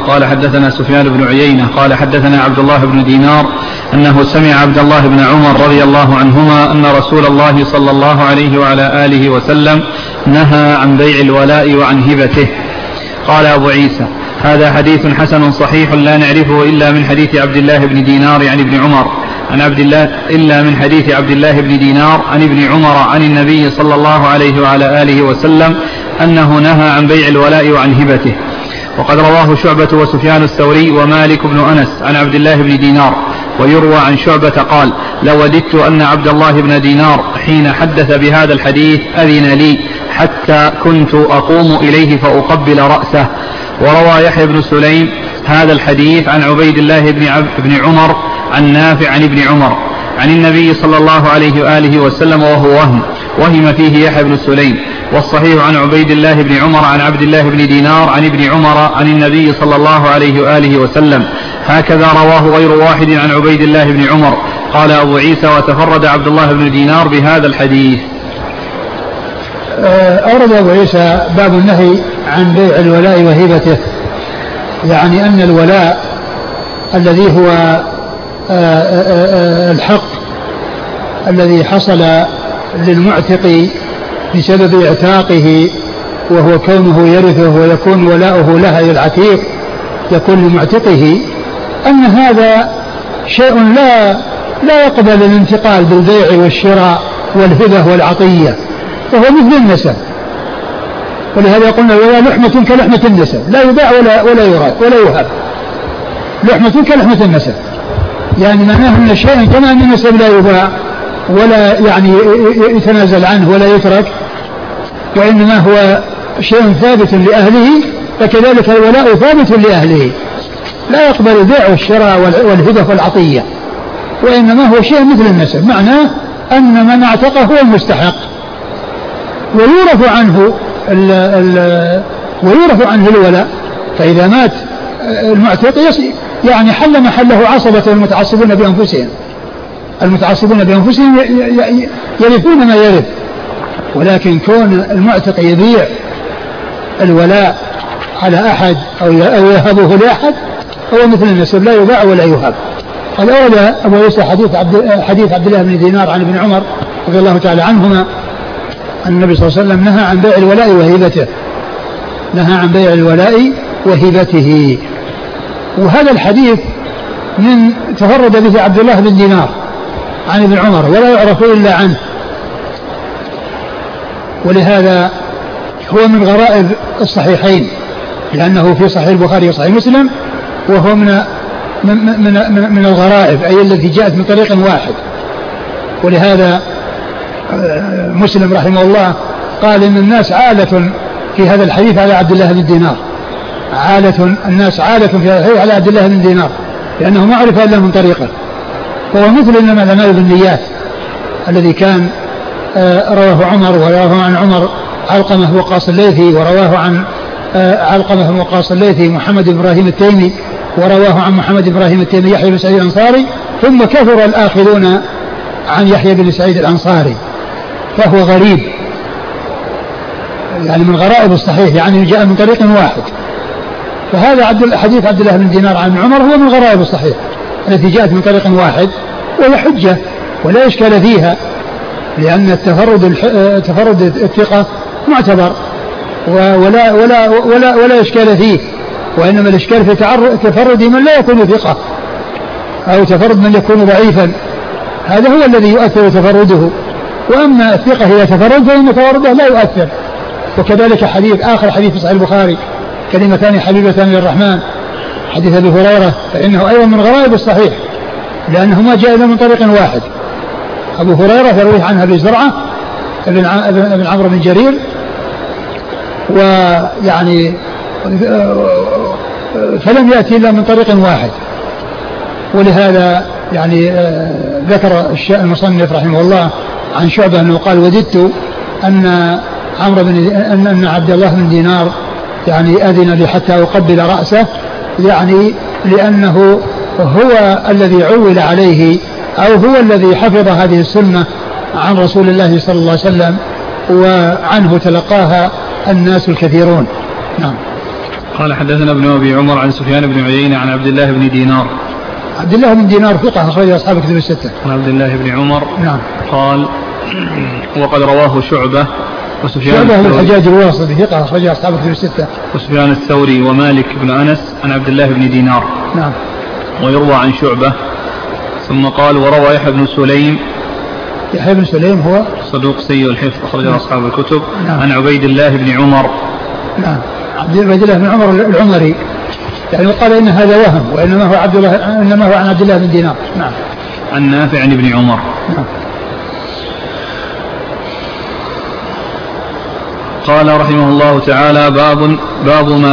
قال حدثنا سفيان بن عيينة قال حدثنا عبد الله بن دينار أنه سمع عبد الله بن عمر رضي الله عنهما أن رسول الله صلى الله عليه وعلى آله وسلم نهى عن بيع الولاء وعن هبته. قال أبو عيسى هذا حديث حسن صحيح لا نعرفه إلا من حديث عبد الله بن دينار عن ابن عمر عن عبد الله إلا من حديث عبد الله بن دينار عن ابن عمر عن النبي صلى الله عليه وعلى آله وسلم أنه نهى عن بيع الولاء وعن هبته. وقد رواه شعبة وسفيان الثوري ومالك بن أنس عن عبد الله بن دينار. ويروى عن شعبة قال لوددت أن عبد الله بن دينار حين حدث بهذا الحديث أذن لي حتى كنت أقوم إليه فأقبل رأسه. وروى يحيى بن سليم هذا الحديث عن عبيد الله بن عمر عن نافع عن ابن عمر عن النبي صلى الله عليه وآله وسلم وهو وهم فيه يحيى بن سليم. والصحيح عن عبيد الله بن عمر عن عبد الله بن دينار عن ابن عمر عن النبي صلى الله عليه وآله وسلم. هكذا رواه غير واحد عن عبيد الله بن عمر. قال أبو عيسى وتفرد عبد الله بن دينار بهذا الحديث. أورد أبو عيسى باب النهي عن بيع الولاء وهبته، يعني أن الولاء الذي هو الحق الذي حصل للمعتق بسبب اعتاقه وهو كونه يرثه ويكون ولاؤه له أي العتيق يكون لمعتقه، أن هذا شيء لا يقبل الانتقال بالبيع والشراء والهبة والعطية، وهو مثل النسب. ولهذا يقولون الولاء لحمة كلحمة النسب لا يباع ولا يهب. لحمة كلحمة النسب يعني معناه أن شيء كما أن النسب لا يباع ولا يعني يتنازل عنه ولا يترك، وإنما هو شيء ثابت لأهله، فكذلك الولاء ثابت لأهله لا يقبل البيع والشراء والهبة والعطية، وإنما هو شيء مثل النسب، معناه أن من اعتقه هو المستحق ويورث عنه الولاء. فإذا مات المعتق يعني حل محله عصبة المتعصبون بأنفسهم يرثون ما يرث، ولكن كون المعتق يبيع الولاء على أحد أو يهبه لأحد هو مثل النسب لا يباع ولا يهب. قد أورد أبو عيسى حديث عبد الله بن دينار عن ابن عمر رضي الله تعالى عنهما أن النبي صلى الله عليه وسلم نهى عن بيع الولاء وهبته، نهى عن بيع الولاء وهبته. وهذا الحديث من تفرد به عبد الله بن دينار عن ابن عمر ولا يعرف إلا عنه، ولهذا هو من غرائب الصحيحين لأنه في صحيح البخاري وصحيح مسلم، وهو من الغرائب أي التي جاءت من طريق واحد. ولهذا مسلم رحمه الله قال إن الناس عالة في هذا الحديث على عبد الله بن دينار، الناس عالة في هذا الحديث على عبد الله بن دينار لأنه ما عرف إلا من طريقه. وهو مثل إنما الأعمال بالنيات الذي كان رواه عمر ورواه عن عمر علقمة وقاص الليثي، ورواه عن علقمة وقاص الليثي محمد بن إبراهيم التيمي، ورواه عن محمد بن إبراهيم التيمي يحيى بن سعيد الأنصاري، ثم كثر الآخذون عن يحيى بن سعيد الأنصاري، فهو غريب يعني من غرائب الصحيح، يعني جاء من طريق واحد. فهذا حديث عبد الله بن دينار عن عمر هو من غرائب الصحيح التي جاءت من طريق واحد، وهي حجة ولا إشكال فيها، لأن تفرد الثقة معتبر ولا إشكال فيه، وإنما الإشكال في تفرد من لا يكون ثقة أو تفرد من يكون ضعيفا، هذا هو الذي يؤثر تفرده. وأما الثقة هي تفرد فإن تفرده لا يؤثر. وكذلك آخر حديث في صحيح البخاري كلمتان حبيبتان للرحمن حديث أبي هريرة، فإنه أيضا من غرائب الصحيح لأنه ما جاء إلا من طريق واحد. أبو هريرة يروي عنها أبي زرعة ابن عمرو بن جرير، ويعني فلم يأتي إلا من طريق واحد. ولهذا يعني ذكر المصنف رحمه الله عن شعبة أنه قال وددت أن عبد الله بن دينار يعني أذن لي حتى أقبل رأسه، يعني لأنه هو الذي عول عليه أو هو الذي حفظ هذه السنة عن رسول الله صلى الله عليه وسلم، وعنه تلقاها الناس الكثيرون. نعم. قال حدثنا ابن أبي عمر عن سفيان بن عيينة عن عبد الله بن دينار. عبد الله بن دينار ثقة أخرج أصحاب الكتب الستة. عن عبد الله بن عمر. نعم. قال وقد رواه شعبة وسفيان شعبة الحجاج الواسطي ثقة أخرج أصحاب الكتب الستة. وسفيان الثوري ومالك بن أنس عن عبد الله بن دينار. نعم. ويروى عن شعبة. ثم قال وروى يحيى بن سليم. يحيى بن سليم هو صدوق سيء الحفظ أخرج أصحاب الكتب. نعم. عن عبيد الله بن عمر. نعم. عبيد الله بن عمر العمري، يعني قال إن هذا وهم وإنما هو عبد الله، إنما هو عن عبد الله بن دينار. نعم. عن نافع عن ابن عمر. نعم. قال رحمه الله تعالى باب ما